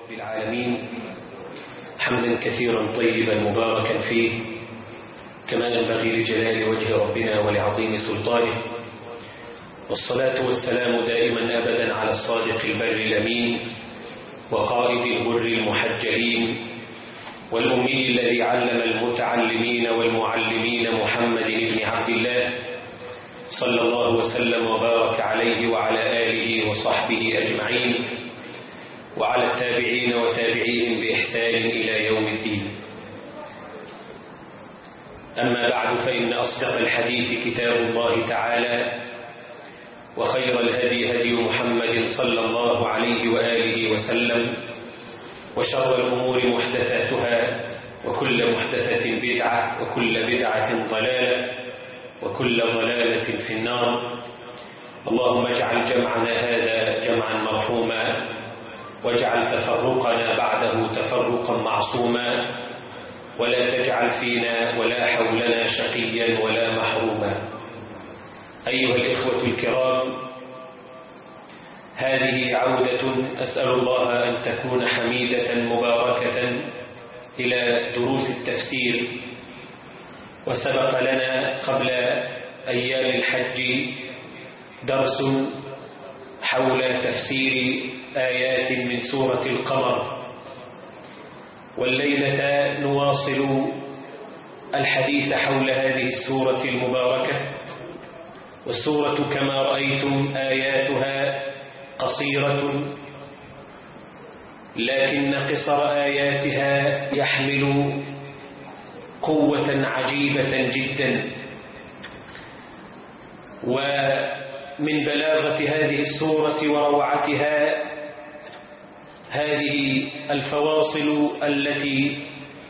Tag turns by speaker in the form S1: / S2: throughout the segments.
S1: رب العالمين حمدا كثيرا طيبا مباركا فيه كما ينبغي لجلال وجه ربنا ولعظيم سلطانه، والصلاة والسلام دائما أبدا على الصادق البر الأمين وقائد الغر المحجلين والأمي الذي علم المتعلمين والمعلمين محمد بن عبد الله صلى الله وسلم وبارك عليه وعلى آله وصحبه أجمعين وعلى التابعين وتابعيهم بإحسان إلى يوم الدين. أما بعد، فإن أصدق الحديث كتاب الله تعالى، وخير الهدي هدي محمد صلى الله عليه وآله وسلم، وشر الأمور محدثاتها، وكل محدثة بدعة، وكل بدعة ضلالة، وكل ضلالة في النار. اللهم اجعل جمعنا هذا جمعا مرحوما، واجعل تفرقنا بعده تفرقا معصوما، ولا تجعل فينا ولا حولنا شقيا ولا محروما. أيها الإخوة الكرام، هذه عودة أسأل الله أن تكون حميدة مباركة إلى دروس التفسير. وسبق لنا قبل أيام الحج درس حول تفسير آيات من سورة القمر، والليلة نواصل الحديث حول هذه السورة المباركة. والسورة كما رأيتم آياتها قصيرة، لكن قصر آياتها يحمل قوة عجيبة جدا. ومن بلاغة هذه السورة وروعتها هذه الفواصل التي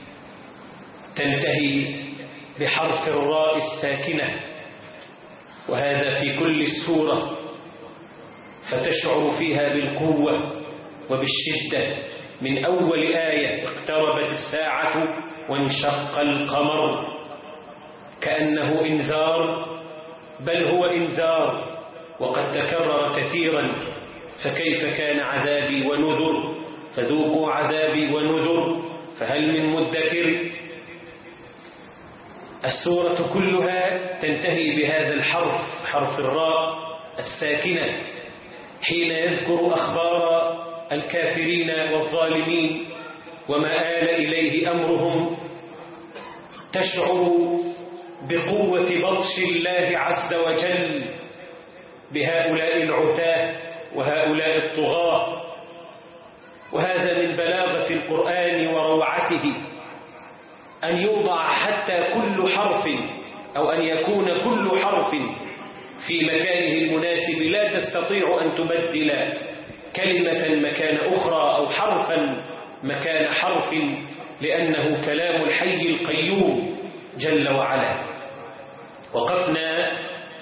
S1: تنتهي بحرف الراء الساكنة، وهذا في كل السورة، فتشعر فيها بالقوة وبالشدة. من أول آية اقتربت الساعة وانشق القمر، كأنه إنذار، بل هو إنذار وقد تكرر كثيرا. فكيف كان عذابي ونذر، فذوقوا عذابي ونذر فهل من مدكر. السورة كلها تنتهي بهذا الحرف، حرف الراء الساكنة، حين يذكر أخبار الكافرين والظالمين وما آل إليه أمرهم. تشعر بقوة بطش الله عز وجل بهؤلاء العتاه وهؤلاء الطغاة. وهذا من بلاغة القرآن وروعته، أن يوضع حتى كل حرف، أو أن يكون كل حرف في مكانه المناسب، لا تستطيع أن تبدل كلمة مكان أخرى أو حرفا مكان حرف، لأنه كلام الحي القيوم جل وعلا. وقفنا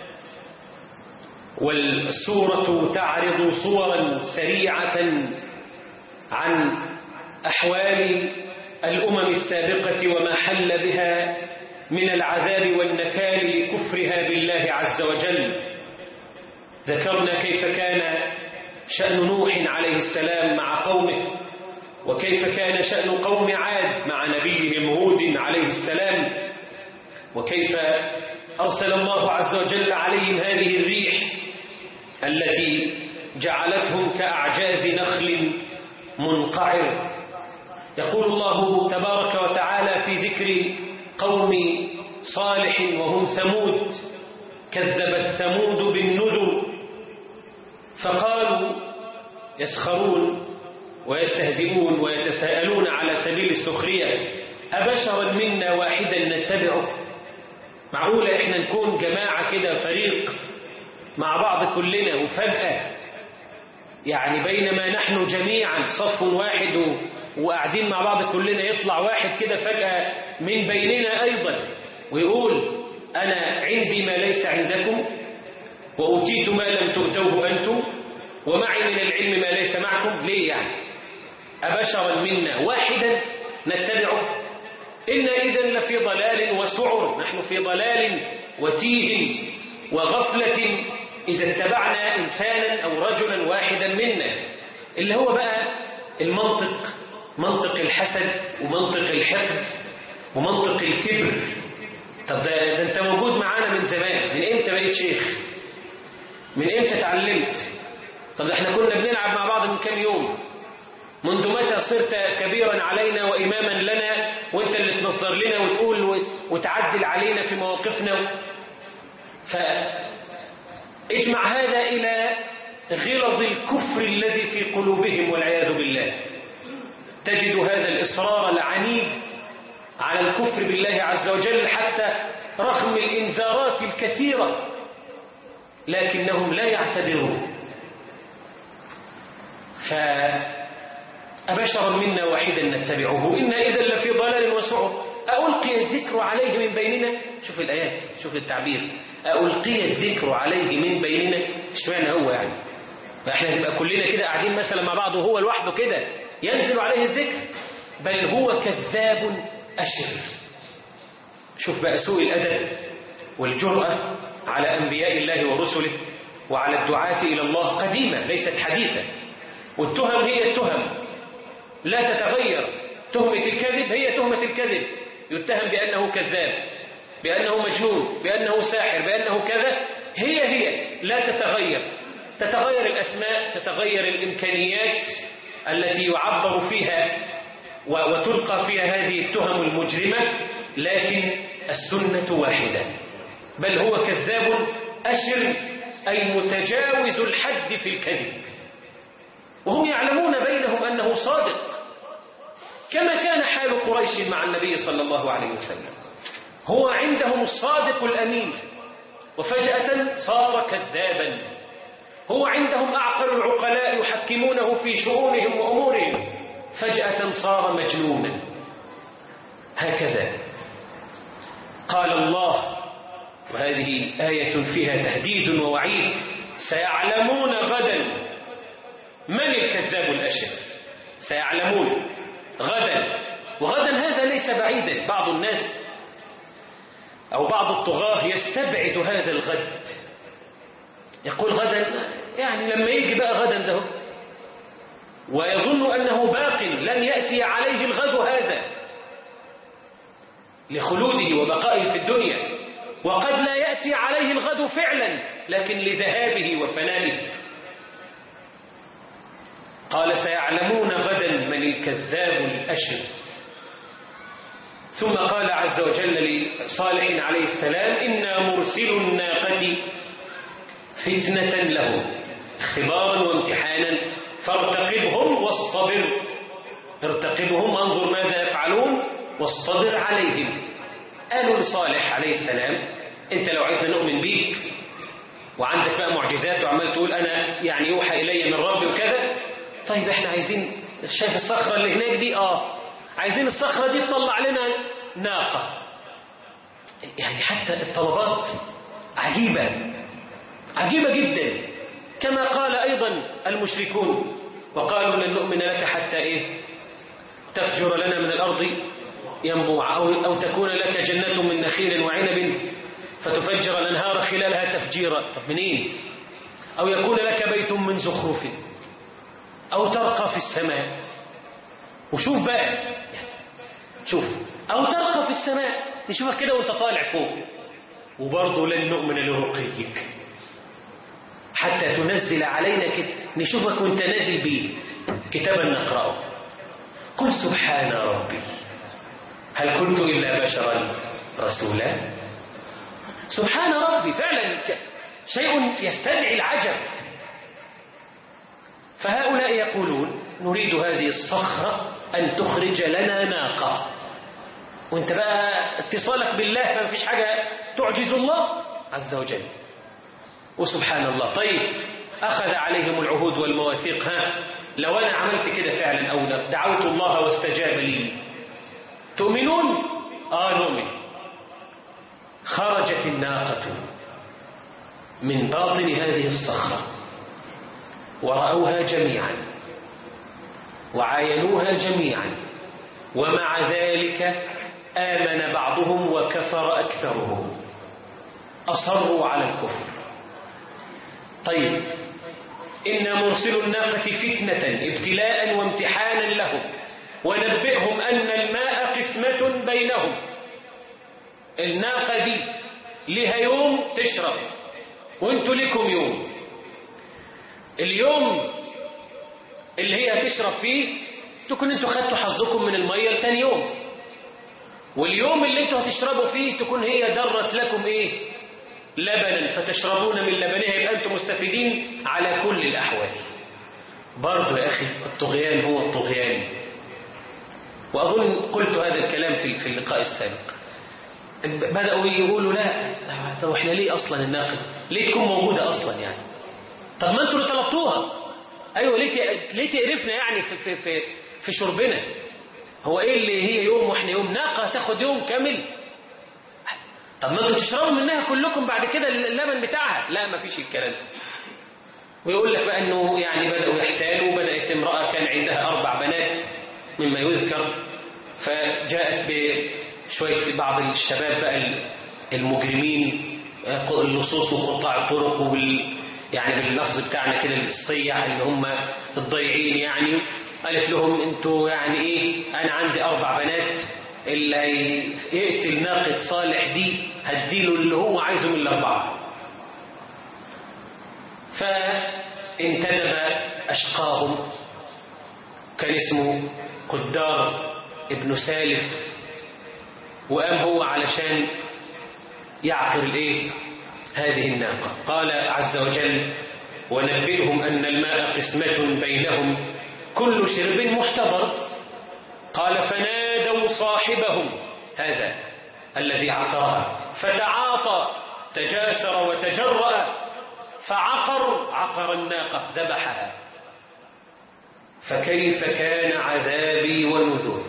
S1: والسورة تعرض صورا سريعة عن أحوال الأمم السابقة وما حل بها من العذاب والنكال لكفرها بالله عز وجل. ذكرنا كيف كان شأن نوح عليه السلام مع قومه، وكيف كان شأن قوم عاد مع نبيهم هود عليه السلام، وكيف أرسل الله عز وجل عليهم هذه الريح التي جعلتهم كأعجاز نخل منقعر. يقول الله تبارك وتعالى في ذكر قوم صالح وهم ثمود: كذبت ثمود بالنذر فقالوا، يسخرون ويستهزئون ويتساءلون على سبيل السخرية: أبشرا منا واحدا نتبعه؟ معقولة إحنا نكون جماعة كده، فريق مع بعض كلنا، وفجأة يعني بينما نحن جميعا صف واحد وقاعدين مع بعض كلنا، يطلع واحد كده فجأة من بيننا أيضا ويقول: أنا عندي ما ليس عندكم، وأوتيت ما لم تؤتوه أنتم، ومعي من العلم ما ليس معكم. ليه يعني؟ أبشرا منا واحدا نتبعه؟ إنا إذن لفي ضلال وسعر. نحن في ضلال وتيه وغفلة إذا اتبعنا إنسانا أو رجلا واحدا منا، اللي هو بقى المنطق، منطق الحسد ومنطق الحقد ومنطق الكبر. طب ده انت موجود معانا من زمان، من امتى بقيت شيخ؟ من امتى اتعلمت؟ طب ده احنا كنا بنلعب مع بعض من كام يوم. منذ متى صرت كبيرا علينا وإماما لنا وانت اللي تنظر لنا وتقول وتعدل علينا في مواقفنا؟ فاجمع هذا إلى غلظ الكفر الذي في قلوبهم والعياذ بالله. تجد هذا الإصرار العنيد على الكفر بالله عز وجل حتى رغم الإنذارات الكثيرة، لكنهم لا يعتبرون. فأبشرا منا واحدا نتبعه إنا إذا لفي ضلال وسعر ألقي الذكر عليه من بيننا. شوف الآيات، شوف التعبير، ألقي الذكر عليه من بيننا. اشمعنى هو يعني؟ فإحنا نبقى كلنا كده قاعدين مثلا مع بعض وهو لوحده كده ينزل عليه الذكر؟ بل هو كذاب أشر. شوف بقى سوء الأدب والجرأة على أنبياء الله ورسله وعلى الدعاة إلى الله، قديمة ليست حديثة. والتهم هي التهم لا تتغير. تهمة الكذب هي تهمة الكذب، يتهم بأنه كذاب، بأنه مجنون، بأنه ساحر، بأنه كذا، هي لا تتغير. تتغير الأسماء، تتغير الإمكانيات التي يعبر فيها وتلقى فيها هذه التهم المجرمة، لكن السنة واحدة. بل هو كذاب أشر، أي متجاوز الحد في الكذب، وهم يعلمون بينهم أنه صادق، كما كان حال قريش مع النبي صلى الله عليه وسلم. هو عندهم الصادق الأمين، وفجأة صار كذابا. هو عندهم أعقل العقلاء يحكمونه في شؤونهم وأمورهم، فجأة صار مجنونا. هكذا قال الله، وهذه آية فيها تهديد ووعيد: سيعلمون غدا من الكذاب الأشر. سيعلمون غدا، وغدا هذا ليس بعيدا. بعض الناس أو بعض الطغاة يستبعد هذا الغد، يقول غدا يعني لما يجي بقى غدا ده، ويظن أنه باق لن يأتي عليه الغد هذا لخلوده وبقائه في الدنيا، وقد لا يأتي عليه الغد فعلا لكن لذهابه وفنائه. قال سيعلمون غدا من الكذاب الأشر. ثم قال عز وجل لصالح عليه السلام: إنا مرسل الناقة فتنة لهم، اختبارا وامتحانا، فارتقبهم واصطبر. ارتقبهم، انظر ماذا يفعلون، واصطبر عليهم. قالوا لصالح عليه السلام: انت لو عايزنا نؤمن بيك وعندك بقى معجزات وعمال تقول انا يعني يوحى الي من ربي وكذا، طيب احنا عايزين، شايف الصخرة اللي هناك دي؟ عايزين الصخرة دي تطلع لنا ناقة. يعني حتى الطلبات عجيبة، عجيبة جدا. كما قال أيضا المشركون: وقالوا لن نؤمن لك حتى تفجر لنا من الأرض ينبوع، أو تكون لك جنة من نخيل وعنب فتفجر الأنهار خلالها تفجيرا. طب منين؟ أو يكون لك بيت من زخرف أو ترقى في السماء. وشوف بقى، شوف، أو ترقى في السماء، نشوفك كده وانت طالع فوق، وبرضه لن نؤمن لرقيك حتى تنزل علينا كده، نشوفك وانت نازل بيه كتابا نقرأه. قل سبحان ربي هل كنت إلا بشرا رسولا. سبحان ربي، فعلا شيء يستدعي العجب. فهؤلاء يقولون: نريد هذه الصخرة أن تخرج لنا ناقة. وانت بقى اتصالك بالله فما فيش حاجة تعجز الله عز وجل. وسبحان الله، طيب أخذ عليهم العهود والمواثيق، لو أنا عملت كده فعلا أو دعوت الله واستجاب لي، تؤمنون؟ نؤمن. خرجت الناقة من باطن هذه الصخرة ورأوها جميعا وعاينوها جميعا، ومع ذلك آمن بعضهم وكفر أكثرهم، أصروا على الكفر. طيب إنا مرسل الناقة فتنة ابتلاء وامتحانا لهم ونبئهم أن الماء قسمة بينهم. الناقة دي لها يوم تشرب وانتوا لكم يوم. اليوم اللي هي هتشرب فيه تكون انتوا خدتوا حظكم من المية لتاني يوم، واليوم اللي انتوا هتشربوا فيه تكون هي درت لكم ايه؟ لبنا فتشربون من لبنها، يبقى انتم مستفيدين على كل الأحوال. برضه يا أخي الطغيان هو الطغيان. وأظن قلت هذا الكلام في اللقاء السابق. بدأوا يقولوا لا، طب احنا ليه أصلا الناقة ليه تكون موجودة أصلا يعني؟ طب ما انتوا اللي طلبتوها. أيوة ليه تقرفنا يعني في شربنا؟ هو ايه اللي هي يوم واحنا يوم؟ ناقة تاخد يوم كامل. طب ما انتوا تشربوا منها كلكم بعد كده اللبن بتاعها. لا، ما فيش الكلام. ويقول لك بقى انه يعني بدأوا يحتالوا. بدأت امرأة كان عندها 4 بنات مما يذكر، فجاءت بشوية بعض الشباب بقى المجرمين اللصوص وقطاع الطرق يعني باللفظ بتاعنا كده الصيع اللي هم الضيعين يعني. قالت لهم انتوا يعني ايه، انا عندي 4 بنات، اللي يقتل ناقة صالح دي هديله اللي هو عايزه من ال4. فانتدب أشقاهم، كان اسمه قدار ابن سالف، وقام هو علشان يعقر الايه هذه الناقة. قال عز وجل ونبئهم أن الماء قسمة بينهم كل شرب محتضر. قال فنادوا صاحبهم هذا الذي عقرها فتعاطى، تجاسر وتجرأ عقر الناقة ذبحها. فكيف كان عذابي ونذور.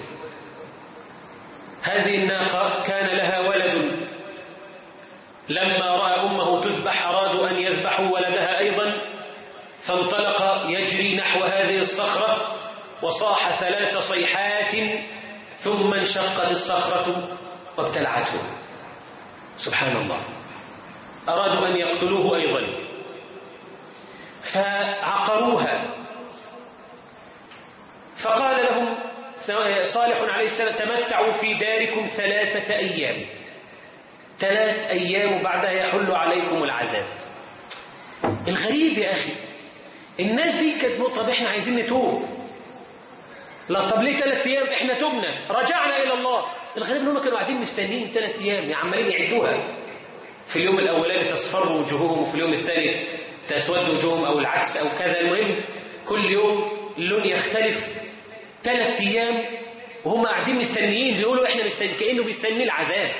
S1: هذه الناقة كان لها ولد، لما رأى أمه تذبح أرادوا أن يذبحوا ولدها أيضا، فانطلق يجري نحو هذه الصخرة وصاح 3 صيحات ثم انشقت الصخرة وابتلعته. سبحان الله. أرادوا أن يقتلوه أيضا فعقروها. فقال لهم صالح عليه السلام تمتعوا في داركم 3 أيام، 3 أيام بعدها يحل عليكم العذاب. الغريب يا أخي الناس دي كانت طب احنا عايزين نتوب. لا، طب ليه 3 أيام؟ احنا تبنا رجعنا إلى الله. الغريب انهم كانوا قاعدين مستنيين 3 أيام عمالين يعدوها. في اليوم الأولاني تصفر وجوههم وفي اليوم الثاني تسود وجوههم أو العكس أو كذا. المهم كل يوم اللون يختلف. 3 أيام وهم قاعدين مستنيين، بيقولوا احنا مستنيين كأنه بيستني العذاب.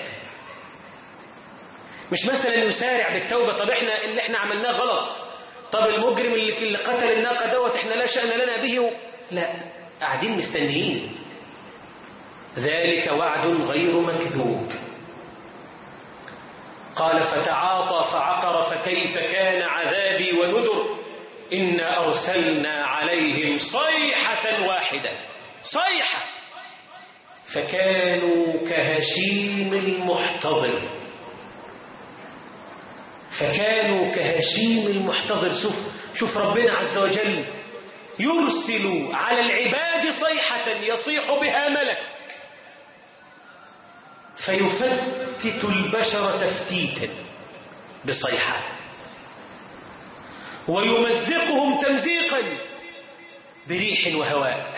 S1: مش مثلا يسارع بالتوبة، طب احنا اللي احنا عملناه غلط، طب المجرم اللي قتل الناقة دوت احنا لا شأن لنا به لا، قاعدين مستنيين. ذلك وعد غير مكذوب. قال فتعاطى فعقر فكيف كان عذابي ونذر. إنا أرسلنا عليهم صيحة واحدة، صيحة، فكانوا كهشيم المحتضر. فكانوا كهشيم المحتضر. شوف ربنا عز وجل يرسل على العباد صيحة يصيح بها ملك فيفتت البشر تفتيتا بصيحة، ويمزقهم تمزيقا بريح وهواء،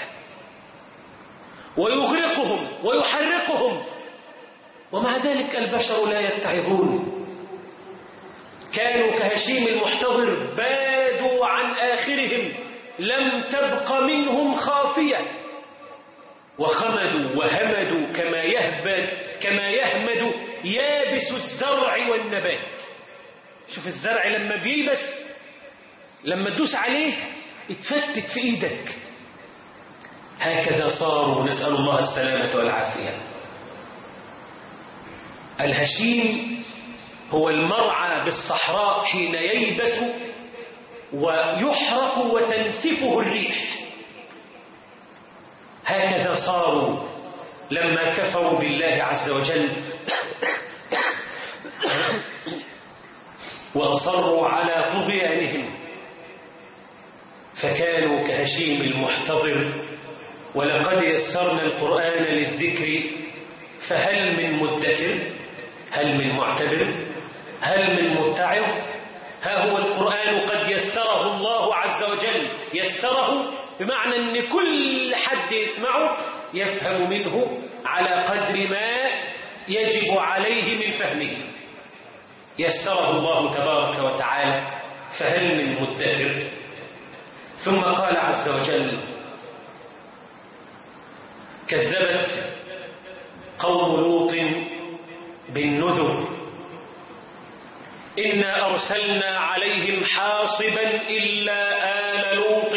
S1: ويغرقهم ويحرقهم، ومع ذلك البشر لا يتعظون. كانوا كهشيم المحتضر بادوا عن آخرهم، لم تبق منهم خافية، وخمدوا وهمدوا كما يهمد يابس الزرع والنبات. شوف الزرع لما بيلبس، لما تدوس عليه اتفتت في ايدك. هكذا صاروا، نسأل الله السلامة والعافية. الهشيم هو المرعى بالصحراء حين ييبس ويحرق وتنسفه الريح. هكذا صاروا لما كفروا بالله عز وجل وأصروا على طغيانهم. فكانوا كهشيم المحتضر. ولقد يسرنا القرآن للذكر فهل من مدكر، هل من معتبر، هل من متعظ. ها هو القرآن قد يسره الله عز وجل، يسره بمعنى أن كل حد يسمعه يفهم منه على قدر ما يجب عليه من فهمه. يسره الله تبارك وتعالى، فهل من مدكر. ثم قال عز وجل: كذبت قوم لوط بالنذر إنا أرسلنا عليهم حاصبا إلا آل لوط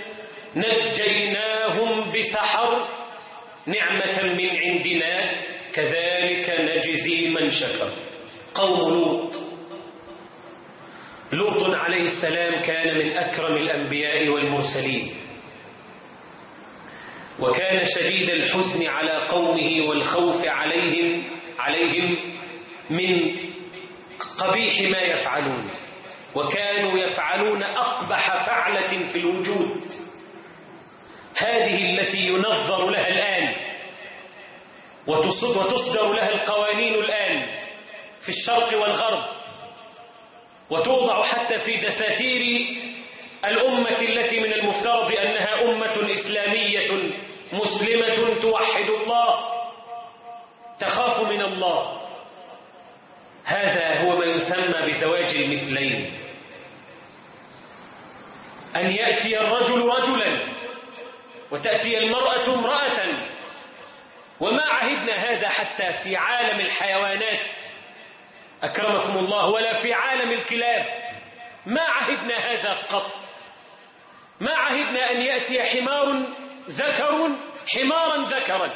S1: نجيناهم بسحر نعمة من عندنا كذلك نجزي من شكر. قوم لوط عليه السلام كان من أكرم الأنبياء والمرسلين، وكان شديد الحزن على قومه والخوف عليهم من قبيح ما يفعلون، وكانوا يفعلون أقبح فعلة في الوجود، هذه التي ينظر لها الآن وتصدر لها القوانين الآن في الشرق والغرب، وتوضع حتى في دساتير الأمة التي من المفترض أنها أمة إسلامية مسلمة توحد الله تخاف من الله. هذا هو ما يسمى بزواج المثلين، أن يأتي الرجل رجلا وتأتي المرأة امرأة. وما عهدنا هذا حتى في عالم الحيوانات أكرمكم الله، ولا في عالم الكلاب، ما عهدنا هذا قط. ما عهدنا أن يأتي حمار ذكر حمارا ذكرا،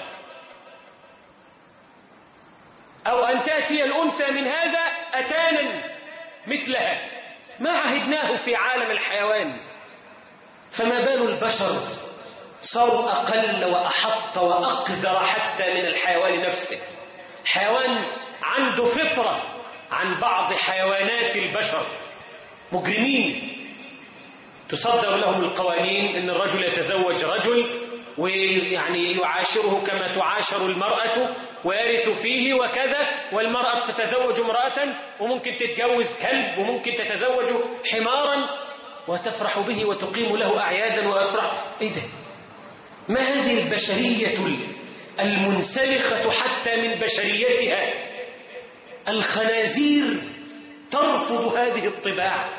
S1: أو أن تأتي الأنثى من هذا أتانا مثلها، ما عهدناه في عالم الحيوان. فما بال البشر صاروا أقل وأحط وأقذر حتى من الحيوان نفسه. حيوان عنده فطرة عن بعض حيوانات البشر، مجرمين تصدر لهم القوانين أن الرجل يتزوج رجل ويعني يعاشره كما تعاشر المرأة ويرث فيه وكذا، والمرأة تتزوج امرأة وممكن تتجوز كلب وممكن تتزوج حمارا وتفرح به وتقيم له أعيادا وأفراح. إيه ده؟ ما هذه البشرية المنسلخة حتى من بشريتها؟ الخنازير ترفض هذه الطباع.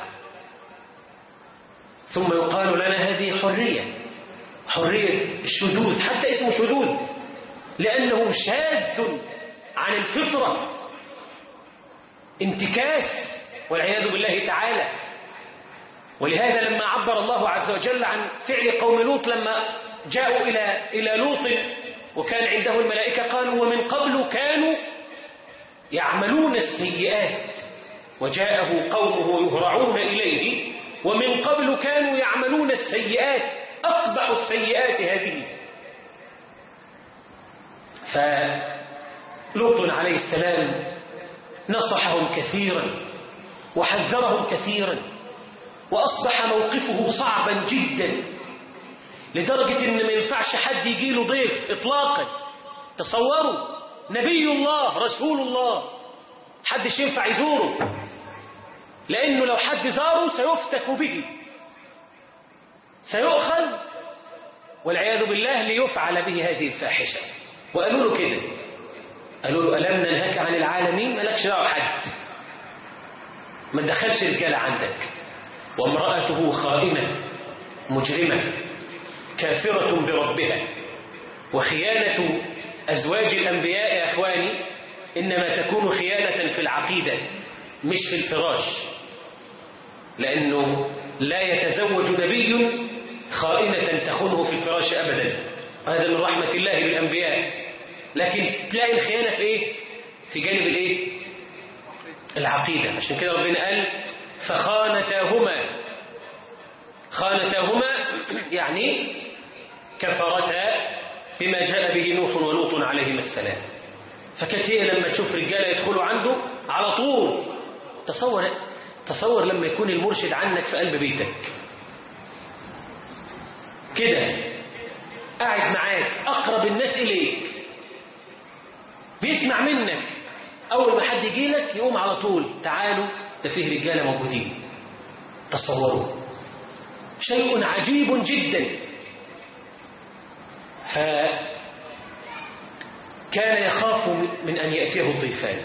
S1: ثم يقال لنا هذه حرية الشذوذ، حتى اسمه شذوذ لأنه شاذ عن الفطرة، انتكاس والعياذ بالله تعالى. ولهذا لما عبر الله عز وجل عن فعل قوم لوط لما جاءوا إلى لوط وكان عنده الملائكة قالوا ومن قبل كانوا يعملون السيئات وجاءه قومه يهرعون إليه ومن قبل كانوا يعملون السيئات، أقبح السيئات هذه. فلوط عليه السلام نصحهم كثيرا وحذرهم كثيرا، وأصبح موقفه صعبا جدا لدرجة إن ما ينفعش حد يجيله ضيف إطلاقا. تصوروا نبي الله رسول الله حدش ينفع يزوره، لأنه لو حد زاره سيفتك به، سيؤخذ والعياذ بالله ليفعل به هذه الفاحشة. وقالوا له كده، قالوا له ألم ننهك عن العالمين؟ مالكش دعوة حد، ما تدخلش رجالة عندك. وامرأته خائنة مجرمة كافرة بربها. وخيانة أزواج الأنبياء يا أخواني إنما تكون خيانة في العقيدة مش في الفراش، لأنه لا يتزوج نبي خائنة تخونه في الفراش أبدا، هذا من رحمة الله بالأنبياء. لكن تلاقي الخيانة في إيه؟ في جانب الإيه؟ العقيدة. عشان كده ربنا قال خانتاهما يعني كفرتا بما جاء به نوح ولوط عليهما السلام. فكانت هي لما تشوف رجالة يدخلوا عنده على طول. تصور لما يكون المرشد عنك في قلب بيتك، كده قاعد معاك، أقرب الناس إليك، بيسمع منك، أول ما حد يجي لك يقوم على طول تعالوا ده فيه رجالة موجودين. تصوروا، شيء عجيب جدا. فكان يخاف من أن يأتيه الضيفان.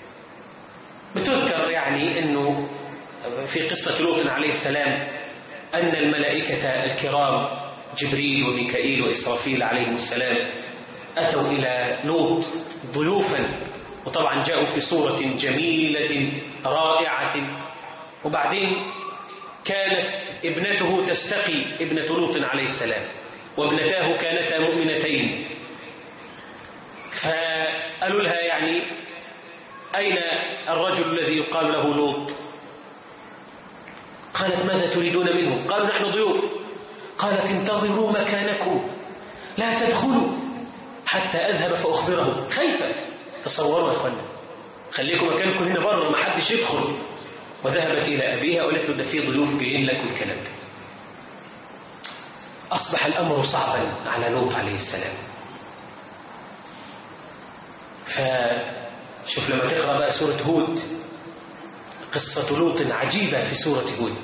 S1: بتذكر يعني أنه في قصة لوط عليه السلام أن الملائكة الكرام جبريل وميكائيل وإسرافيل عليهم السلام أتوا إلى لوط ضيوفا، وطبعا جاءوا في صورة جميلة رائعة. وبعدين كانت ابنته تستقي، ابنة لوط عليه السلام، وابنتاه كانتا مؤمنتين. فقالوا لها يعني أين الرجل الذي يقال له لوط؟ قالت ماذا تريدون منه؟ قالوا نحن ضيوف. قالت انتظروا مكانكم لا تدخلوا حتى أذهب فأخبره. خايفة. تصوروا يا أخوانا، خليكم مكانكم هنا بره ما حدش يدخل. وذهبت إلى أبيها وقالت له ده في ضيوف جايين لك والكلام ده. أصبح الأمر صعبا على لوط عليه السلام. فشوف لما تقرأ بقى سورة هود، قصة لوط عجيبة في سورة هود.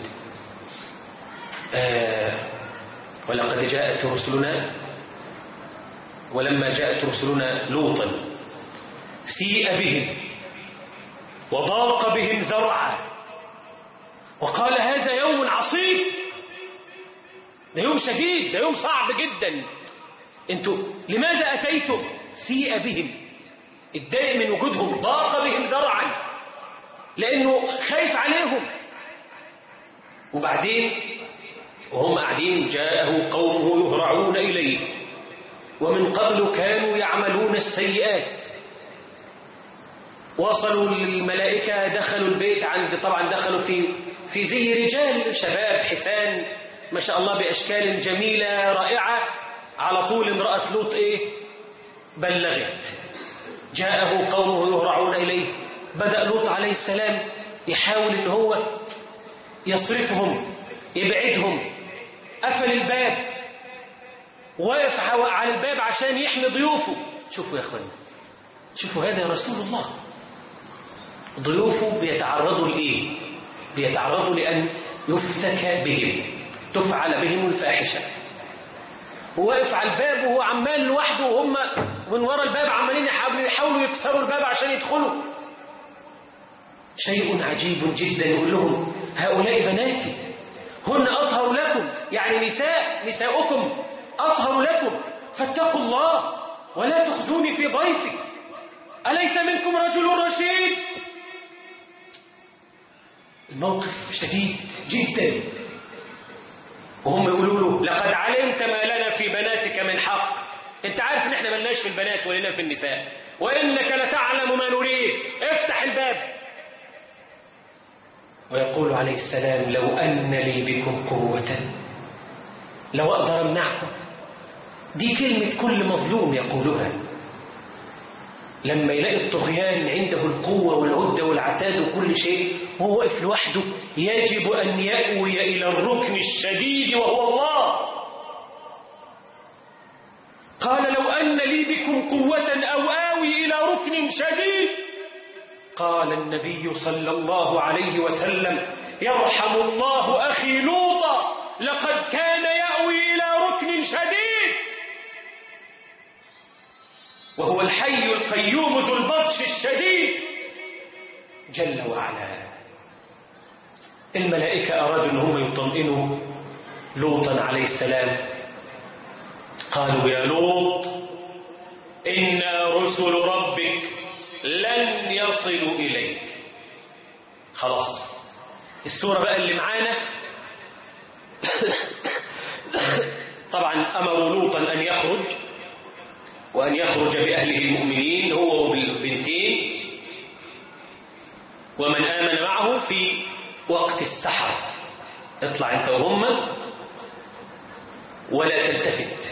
S1: ولقد جاءت رسلنا، ولما جاءت رسلنا لوطا سيء بهم وضاق بهم ذرعا وقال هذا يوم عصيب. ده يوم شديد، ده يوم صعب جدا. انتوا لماذا أتيتم؟ سيء بهم، اتضايق من وجودهم، ضاق بهم ذرعا لأنه خايف عليهم. وبعدين وهم قاعدين جاءه قومه يهرعون إليه ومن قبل كانوا يعملون السيئات. وصلوا للملائكة، دخلوا البيت عند، طبعا دخلوا في زي رجال شباب حسان ما شاء الله بأشكال جميلة رائعة. على طول امرأة لوط بلغت، جاءه قومه يهرعون إليه. بدأ لوط عليه السلام يحاول ان هو يصرفهم يبعدهم. قفل الباب، واقف على الباب عشان يحمي ضيوفه. شوفوا يا اخوانا، شوفوا هذا يا رسول الله، ضيوفه بيتعرضوا لإيه؟ بيتعرضوا لأن يفتك بهم، تفعل بهم الفاحشة. هو واقف على الباب وهو عمال لوحده، وهم من وراء الباب عمالين يحاولوا يكسروا الباب عشان يدخلوا. شيء عجيب جدا. يقول لهم هؤلاء بناتي هن أطهر لكم، يعني نساؤكم أطهر لكم، فاتقوا الله ولا تخزوني في ضيفي، أليس منكم رجل رشيد؟ الموقف شديد جدا. وهم يقولوا له لقد علمت ما لنا في بناتك من حق، انت عارف ان احنا ملناش في البنات ولنا في النساء، وانك لتعلم ما نريد، افتح الباب. ويقول عليه السلام لو أن لي بكم قوة لو أقدر أمنعكم. دي كلمة كل مظلوم يقولها لما يلاقي الطغيان عنده القوة والعدة والعتاد وكل شيء، وهو واقف لوحده. يجب أن يأوي إلى الركن الشديد وهو الله. قال لو أن لي بكم قوة أو آوي إلى ركن شديد. قال النبي صلى الله عليه وسلم يرحم الله أخي لوطا، لقد كان يأوي إلى ركن شديد، وهو الحي القيوم ذو البطش الشديد جل وعلا. الملائكة أرادوا أنهم يطمئنوا لوطا عليه السلام. قالوا يا لوط إنا رسل ربك لن يصلوا إليك. خلاص السورة بقى اللي معانا طبعا أمروا لوطا أن يخرج، وأن يخرج بأهله المؤمنين هو وبالبنتين ومن آمن معه في وقت السحر. اطلع أنت وهم ولا تلتفت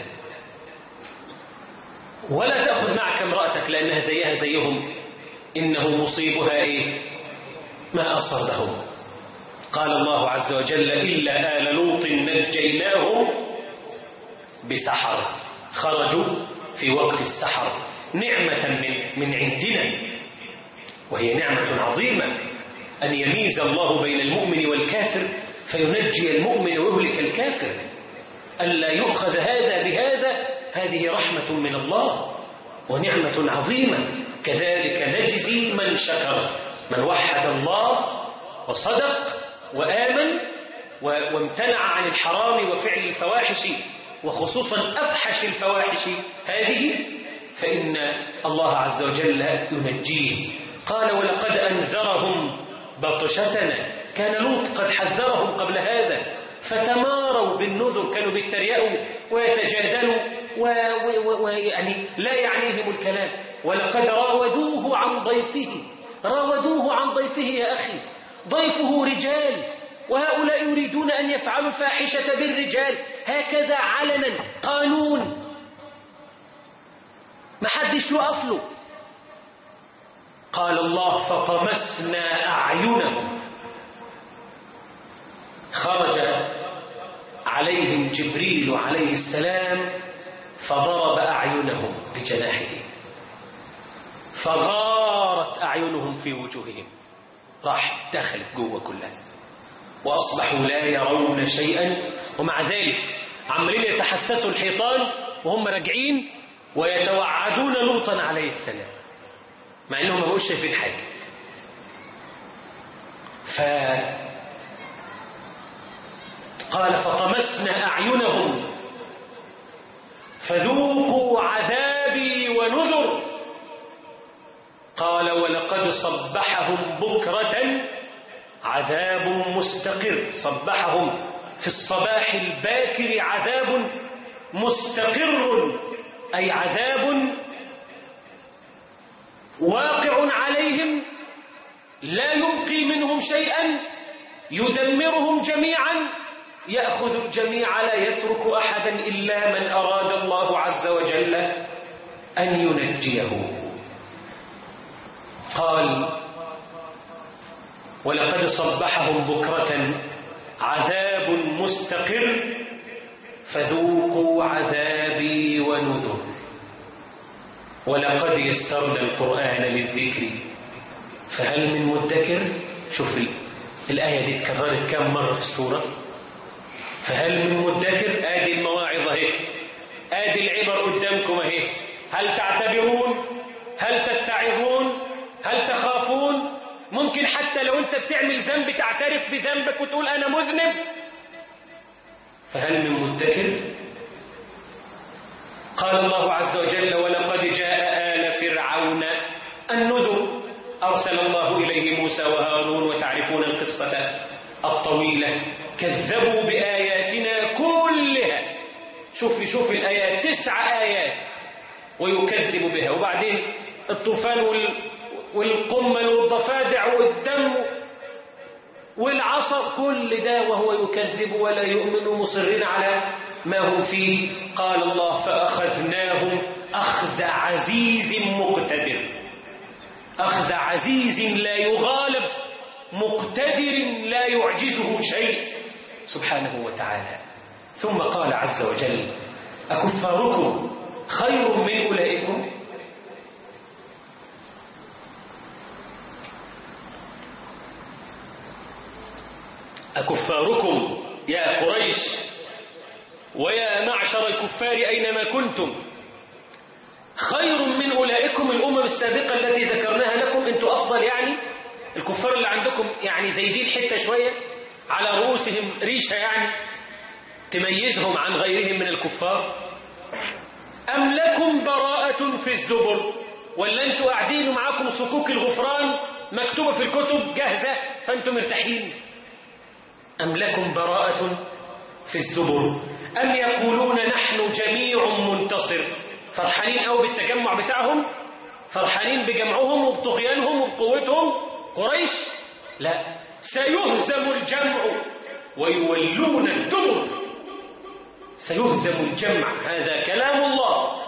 S1: ولا تأخذ معك امرأتك لأنها زيها زيهم، إنه مصيبها ما أصابهم. قال الله عز وجل إلا آل لوط نجيناهم بسحر، خرجوا في وقت السحر، نعمة من عندنا، وهي نعمة عظيمة أن يميز الله بين المؤمن والكافر فينجي المؤمن ويهلك الكافر، ألا يؤخذ هذا بهذا، هذه رحمة من الله ونعمة عظيمة. كذلك نجزي من شكر، من وحد الله وصدق وآمن وامتنع عن الحرام وفعل الفواحش، وخصوصا أفحش الفواحش هذه، فإن الله عز وجل ينجيه. قال ولقد أنذرهم بطشتنا، كان لوط قد حذرهم قبل هذا فتماروا بالنذر، كانوا بيتريقوا ويتجادلوا ويعني لا يعنيهم الكلام. ولقد راودوه عن ضيفه يا أخي، ضيفه رجال، وهؤلاء يريدون أن يفعلوا الفاحشة بالرجال هكذا علنا، قانون ما حدش يقف له. قال الله فطمسنا أعينهم، خرج عليهم جبريل عليه السلام فضرب أعينهم بجناحه فغارت أعينهم في وجوههم، راح دخلت جوه كلها وأصبحوا لا يرون شيئا، ومع ذلك عمالين يتحسسوا الحيطان وهم راجعين ويتوعدون لوطا عليه السلام مع أنهم ما بقوش شايفين حاجة. قال فطمسنا أعينهم فذوقوا عذابي ونذر. قال ولقد صبحهم بكرة عذاب مستقر، صبحهم في الصباح الباكر عذاب مستقر، أي عذاب واقع عليهم لا يبقي منهم شيئا، يدمرهم جميعا، يأخذ الجميع لا يترك أحدا إلا من أراد الله عز وجل أن ينجيه. قال ولقد صبحهم بكرة عذاب مستقر فذوقوا عذابي ونذر. ولقد يسرنا القرآن للذكر فهل من مدكر. شوف الآية دي اتكررت كم مرة في السورة، فهل من مدكر. آدي المواعظ اهي، آدي العبر قدامكم اهي، هل تعتبرون، هل تتعظون، هل تخافون؟ ممكن حتى لو انت بتعمل ذنب تعترف بذنبك وتقول أنا مذنب. فهل من مدكر. قال الله عز وجل ولقد جاء آل فرعون النذر، أرسل الله إليه موسى وهارون، وتعرفون القصة الطويلة، كذبوا بآياتنا كلها. شوف الآيات 9 آيات ويكذب بها، وبعدين الطوفان والقمل والضفادع والدم والعصر، كل ده وهو يكذب ولا يؤمن، مصرين على ما هم فيه. قال الله فأخذناهم أخذ عزيز مقتدر، أخذ عزيز لا يغالب، مقتدر لا يعجزه شيء سبحانه وتعالى. ثم قال عز وجل أكفاركم خير من أولئكم. أكفاركم يا قريش ويا معشر الكفار أينما كنتم خير من أولئكم، الأمم السابقة التي ذكرناها لكم، أنتم أفضل يعني؟ الكفار اللي عندكم يعني زايدين حتة شوية على رؤوسهم ريشة يعني تميزهم عن غيرهم من الكفار؟ أم لكم براءة في الزبر، ولا أنتم قاعدين ومعاكم صكوك الغفران مكتوبة في الكتب جاهزة فأنتم مرتاحين؟ أم لكم براءة في الزبر أم يقولون نحن جميع منتصر، فرحانين أو بالتجمع بتاعهم، فرحانين بجمعهم وبطغيانهم وبقوتهم قريش؟ لا، سيهزم الجمع ويولون الدبر. سيهزم الجمع، هذا كلام الله،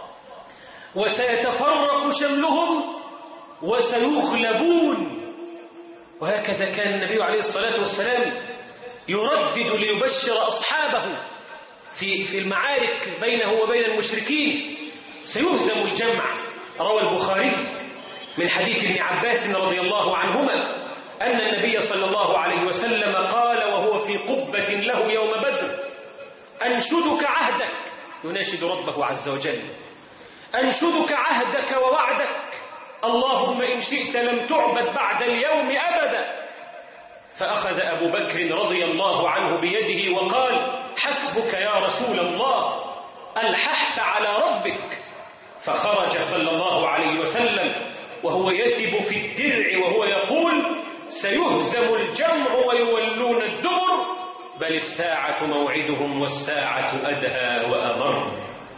S1: وسيتفرق شملهم وسيغلبون. وهكذا كان النبي عليه الصلاة والسلام يردد ليبشر أصحابه في المعارك بينه وبين المشركين، سيهزم الجمع. روى البخاري من حديث ابن عباس رضي الله عنهما أن النبي صلى الله عليه وسلم قال وهو في قبة له يوم بدر: أنشدك عهدك، يناشد ربه عز وجل: أنشدك عهدك ووعدك، اللهم إن شئت لم تعبد بعد اليوم أبدا. فأخذ أبو بكر رضي الله عنه بيده وقال: حسبك يا رسول الله، ألححت على ربك. فخرج صلى الله عليه وسلم وهو يثب في الدرع وهو يقول: سيهزم الجمع ويولون الدبر، بل الساعة موعدهم والساعة أدهى وأمر.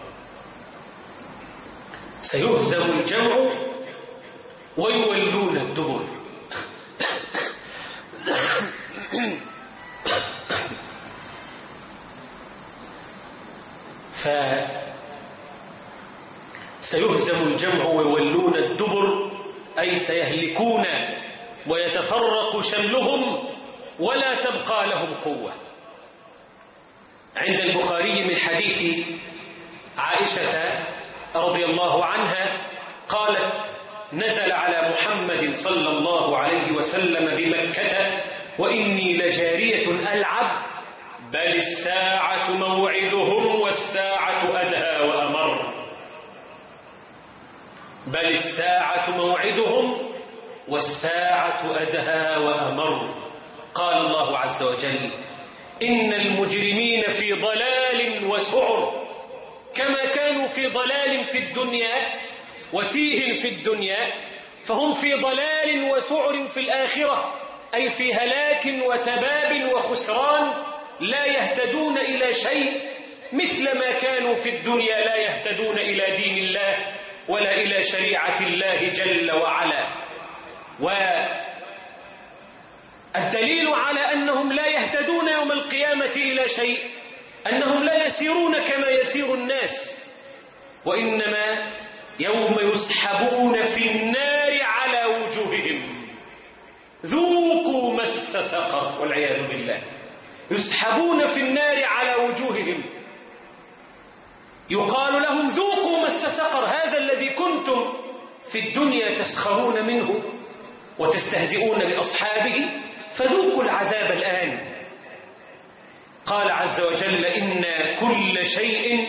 S1: سيهزم الجمع ويولون الدبر. فسيهزم الجمع ويولون الدبر، أي سيهلكون ويتفرق شملهم ولا تبقى لهم قوة. عند البخاري من حديث عائشة رضي الله عنها قالت: نزل على محمد صلى الله عليه وسلم بمكة وإني لجارية ألعب، بل الساعة موعدهم والساعة أدهى وأمر. بل الساعة موعدهم والساعة أدهى وأمر. قال الله عز وجل: إن المجرمين في ضلال وسعر، كما كانوا في ضلال في الدنيا وتيه في الدنيا، فهم في ضلال وسعر في الآخرة، أي في هلاك وتباب وخسران، لا يهتدون إلى شيء، مثل ما كانوا في الدنيا لا يهتدون إلى دين الله ولا إلى شريعة الله جل وعلا. والدليل على أنهم لا يهتدون يوم القيامة إلى شيء أنهم لا يسيرون كما يسير الناس، وإنما يوم يسحبون في النار على وجوههم ذوقوا مس سقر، والعياذ بالله. يسحبون في النار على وجوههم، يقال لهم: ذوقوا مس سقر، هذا الذي كنتم في الدنيا تسخرون منه وتستهزئون بأصحابه، فذوقوا العذاب الآن. قال عز وجل: إنا كل شيء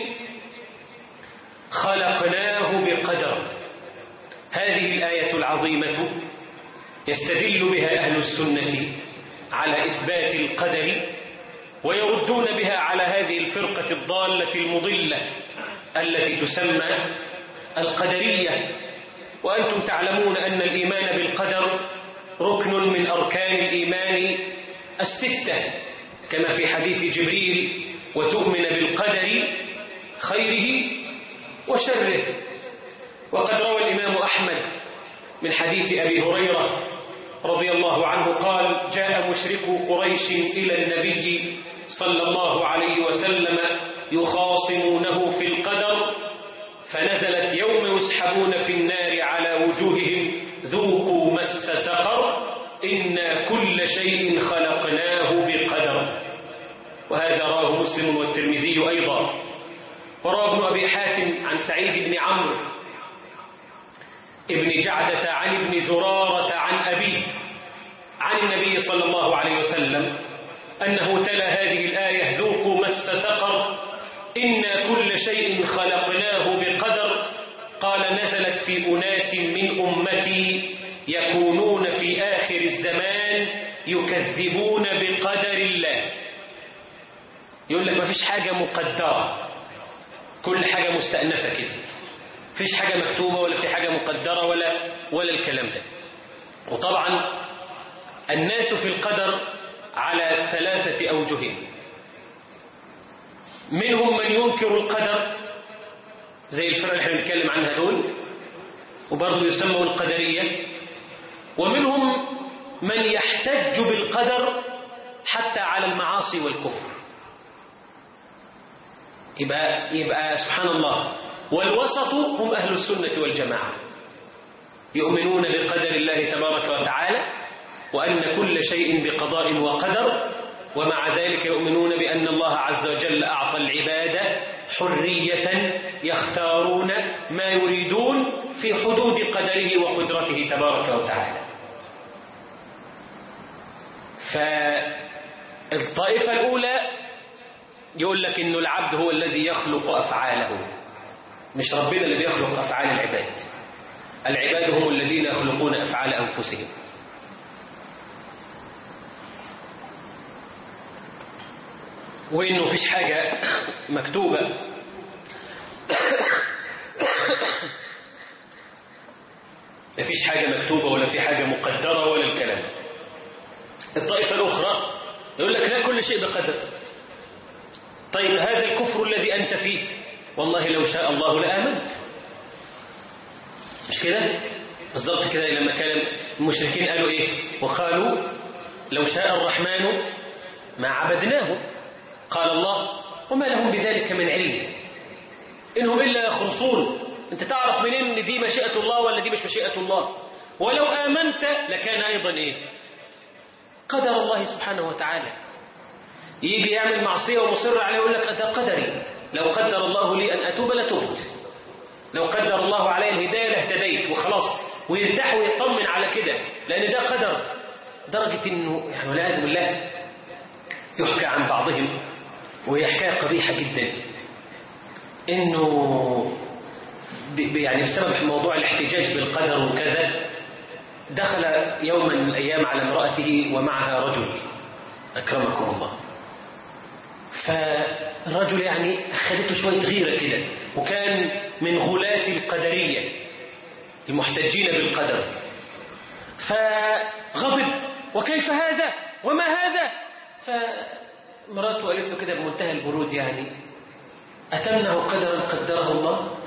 S1: خلقناه بقدر. هذه الآية العظيمة يستدل بها أهل السنة على إثبات القدر، ويردون بها على هذه الفرقة الضالة المضلة التي تسمى القدرية. وأنتم تعلمون أن الإيمان بالقدر ركن من أركان الإيمان الستة، كما في حديث جبريل: وتؤمن بالقدر خيره وشره. وقد روى الإمام أحمد من حديث أبي هريرة رضي الله عنه قال: جاء مشركو قريش إلى النبي صلى الله عليه وسلم يخاصمونه في القدر، فنزلت: يوم يسحبون في النار على وجوههم ذوقوا مس سقر، إنا كل شيء خلقناه بقدر. وهذا رواه مسلم والترمذي أيضا. وروى ابن أبي حاتم عن سعيد بن عمرو ابن جعدة عن ابن زرارة عن أبيه عن النبي صلى الله عليه وسلم أنه تلا هذه الآية: ذوقوا مس سقر، إنا كل شيء خلقناه بقدر. قال: نزلت في أناس من أمتي يكونون في آخر الزمان يكذبون بقدر الله. يقول لك ما فيش حاجة مقدرة، كل حاجة مستأنفة كده، فيش حاجة مكتوبة ولا في حاجة مقدرة ولا الكلام ده. وطبعا الناس في القدر على 3 أوجه: منهم من ينكر القدر زي الفرق اللي احنا بنتكلم عنها دول، وبرضه يسموا القدرية. ومنهم من يحتج بالقدر حتى على المعاصي والكفر. يبقى سبحان الله. والوسط هم أهل السنة والجماعة، يؤمنون بقدر الله تبارك وتعالى، وأن كل شيء بقضاء وقدر، ومع ذلك يؤمنون بأن الله عز وجل أعطى العباد حرية يختارون ما يريدون في حدود قدره وقدرته تبارك وتعالى. فالطائفة الأولى يقول لك إنه العبد هو الذي يخلق أفعاله، مش ربنا اللي بيخلق أفعال العباد، العباد هم الذين يخلقون أفعال أنفسهم. وإنه فيش حاجة مكتوبة مفيش حاجة مكتوبة ولا في حاجة مقدرة ولا الكلام. الطائفة الأخرى يقول لك لا، كل شيء بقدر. طيب هذا الكفر الذي أنت فيه، والله لو شاء الله لآمنت، مش كده؟ بالضبط كده. لما كان المشركين قالوا إيه؟ وقالوا لو شاء الرحمن ما عبدناه، قال الله وما لهم بذلك من علم إنهم إلا يخرصون. أنت تعرف منين إن دي مشيئة الله ولا دي مش مشيئة الله؟ ولو آمنت لكان أيضا إيه؟ قدر الله سبحانه وتعالى. يجي يعمل معصية ومصر عليه يقول لك ده قدري، لو قدر الله لي أن أتوب لتوبت، لو قدر الله علي الهداية لاهتديت، وخلاص، ويرتاح ويطمن على كده لأن ده قدر. درجة إنه يعني والعياذ بالله يحكى عن بعضهم، وهي حكاية قبيحة جدا، إنه يعني بسبب موضوع الاحتجاج بالقدر وكذا دخل يوما من الأيام على امرأته ومعها رجل أكرمكم الله. فالرجل يعني أخذته شوية غيرة كده، وكان من غلاة القدرية المحتجين بالقدر، فغضب وكيف هذا وما هذا. فمراته قالت له كده بمنتهى البرود يعني أتمنع قدرا قدره الله؟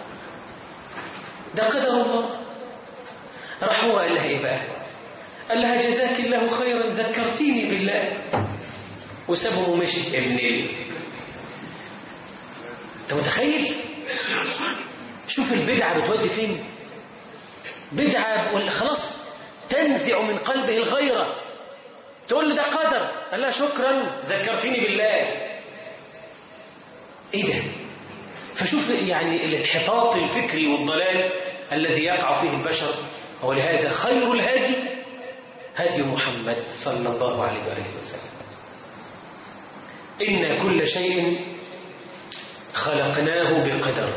S1: ده قدر الله. راح هو قال لها إيه بقى؟ قال لها جزاك الله خيرا ذكرتيني بالله، وسابهم ومشي. ابن انت متخيل؟ شوف البدعة بتودي فين. بدعة خلاص تنزع من قلبه الغيرة، تقول له ده قدر، قال لها شكرا ذكرتيني بالله. ايه ده؟ فشوف يعني الانحطاط الفكري والضلال الذي يقع فيه البشر. ولهذا خير الهدي هدي محمد صلى الله عليه وآله وسلم. إن كل شيء خلقناه بقدر.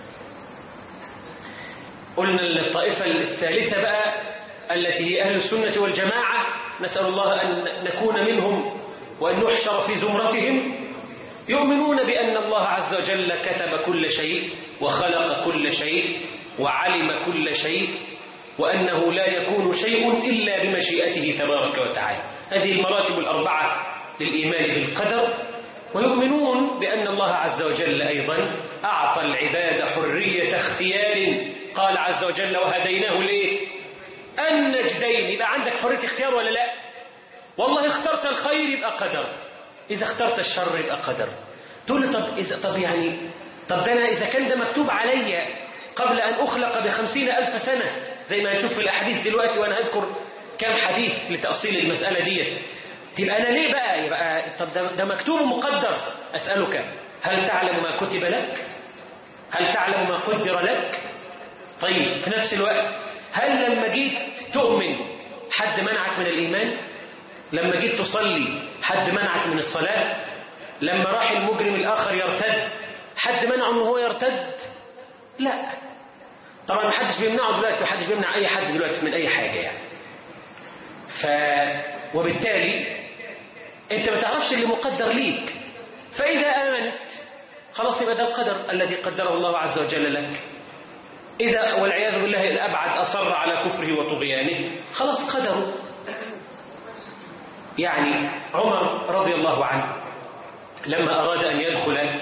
S1: قلنا الطائفة الثالثة بقى التي هي أهل السنة والجماعة، نسأل الله أن نكون منهم وأن نحشر في زمرتهم، يؤمنون بأن الله عز وجل كتب كل شيء وخلق كل شيء وعلم كل شيء، وأنه لا يكون شيء إلا بمشيئته تبارك وتعالى. هذه المراتب الأربعة للإيمان بالقدر. ويؤمنون بأن الله عز وجل أيضا أعطى العباد حرية اختيار، قال عز وجل وهديناه ليه؟ النجدين. يبقى عندك حرية اختيار ولا لا؟ والله اخترت الخير يبقى قدر، إذا اخترت الشر يبقى قدر. تقول لي طب ده أنا إذا كان ده مكتوب علي قبل أن أخلق ب50,000 سنة زي ما نشوف في الأحاديث دلوقتي، وأنا أذكر كم حديث لتأصيل المسألة دي، تبقى أنا ليه بقى يبقى طب ده مكتوب مقدر؟ أسألك هل تعلم ما كتب لك؟ هل تعلم ما قدر لك؟ طيب في نفس الوقت هل لما جيت تؤمن حد منعك من الإيمان؟ لما جيت تصلي حد منعك من الصلاة؟ لما راح المجرم الآخر يرتد حد منعه أنه هو يرتد؟ لا طبعا محدش بيمنعه دلوقتي، محدش بيمنع أي حد دلوقتي من أي حاجة يعني. وبالتالي أنت ما تعرفش اللي مقدر ليك، فإذا آمنت خلاص يبقى ده القدر الذي قدره الله عز وجل لك. إذا والعياذ بالله الأبعد أصر على كفره وطغيانه خلاص قدره. يعني عمر رضي الله عنه لما أراد أن يدخل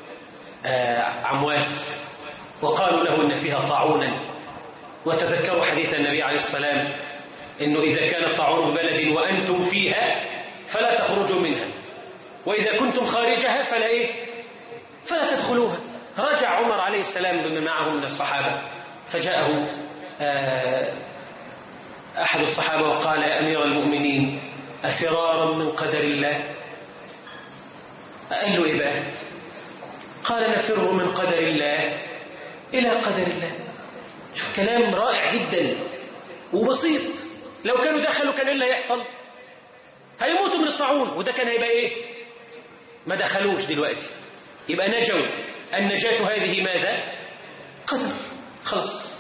S1: عمواس وقالوا له إن فيها طاعونا، وتذكروا حديث النبي عليه السلام إنه إذا كان الطاعون بلد وأنتم فيها فلا تخرجوا منها، وإذا كنتم خارجها فلا تدخلوها. رجع عمر عليه السلام بمن معه من الصحابة، فجاءه أحد الصحابة وقال يا أمير المؤمنين أفرارا من قدر الله؟ قال له إيه بقى؟ قال نفر من قدر الله إلى قدر الله. شوف كلام رائع جدا وبسيط. لو كانوا دخلوا كان إيه اللي هيحصل؟ هيموتوا من الطاعون، وده كان هيبقى إيه؟ ما دخلوش دلوقتي، يبقى نجوا. النجاة هذه ماذا؟ قدر، خلاص.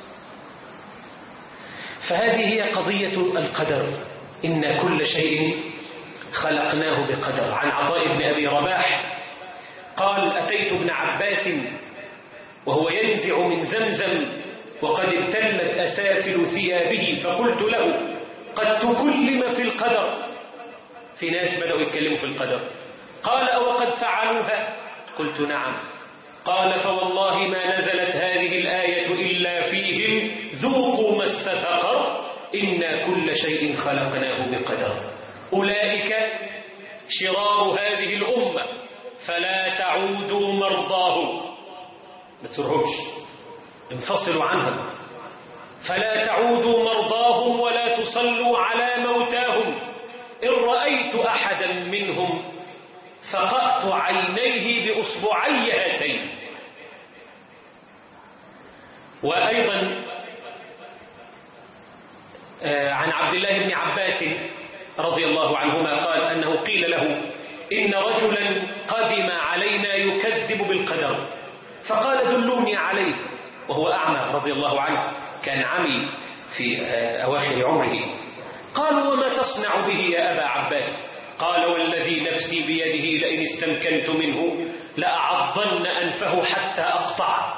S1: فهذه هي قضية القدر، إن كل شيء خلقناه بقدر. عن عطاء بن أبي رباح قال أتيت ابن عباس وهو ينزع من زمزم وقد ابتلت أسافل ثيابه، فقلت له قد تكلم في القدر. في ناس بدأوا يتكلموا في القدر. قال أو قد فعلوها؟ قلت نعم. قال فوالله ما نزلت هذه الآية إلا فيهم ذوقوا مس سقر إنا كل شيء خلقناه بقدر. أولئك شرار هذه الأمة فلا تعودوا مرضاهم، ما تسرهمش، انفصلوا عنهم. فلا تعودوا مرضاهم ولا تصلوا على موتاهم. إن رأيت أحدا منهم فقأت عينيه بأصبعي هاتين. وأيضا عن عبد الله بن عباس رضي الله عنهما قال أنه قيل له إن رجلا قدم علينا يكذب بالقدر، فقال دلوني عليه، وهو أعمى رضي الله عنه، كان عمي في أواخر عمره. قالوا وما تصنع به يا أبا عباس؟ قال والذي نفسي بيده لئن استمكنت منه لأعضن أنفه حتى أقطعه،